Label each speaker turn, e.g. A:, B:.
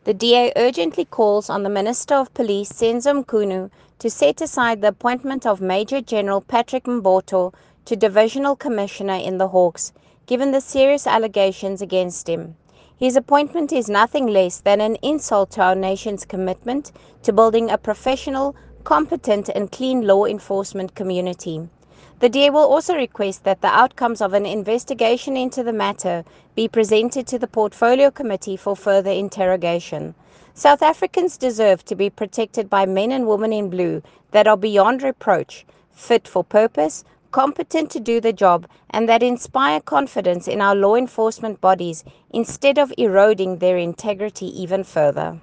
A: The DA urgently calls on the Minister of Police, Senzo Mchunu, to set aside the appointment of Major General Patrick Mboto to Divisional Commissioner in the Hawks, given the serious allegations against him. His appointment is nothing less than an insult to our nation's commitment to building a professional, competent and clean law enforcement community. The DA will also request that the outcomes of an investigation into the matter be presented to the Portfolio Committee for further interrogation. South Africans deserve to be protected by men and women in blue that are beyond reproach, fit for purpose, competent to do the job, and that inspire confidence in our law enforcement bodies instead of eroding their integrity even further.